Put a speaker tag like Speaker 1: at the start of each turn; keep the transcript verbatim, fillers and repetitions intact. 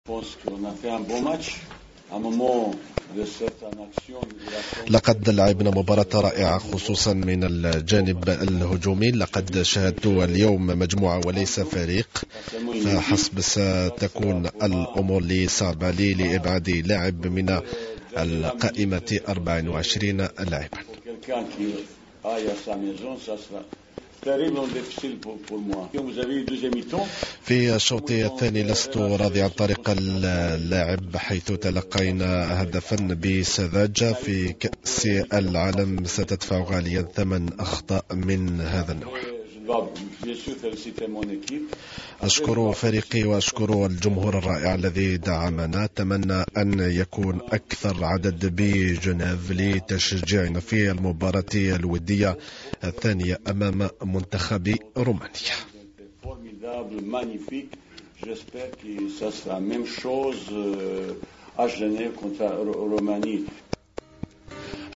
Speaker 1: لقد لعبنا مباراة رائعة خصوصا من الجانب الهجومي. لقد شاهدت اليوم مجموعة وليس فريق، فحسب ستكون الأمور لي صعبة لي لإبعاد لاعب من القائمة أربعة وعشرين لاعبا. في الشوط الثاني لست راضي عن طريقة اللعب، حيث تلقينا هدفا بسذاجة. في كأس العالم ستدفع غاليا ثمن أخطاء من هذا النوع. أشكر فريقي وأشكر الجمهور الرائع الذي دعمنا. أتمنى أن يكون أكثر عدد بجنيف لتشجيعنا في المباراة الودية الثانية أمام منتخب رومانيا. J'espère que ça sera la même chose à Genève contre la Roumanie.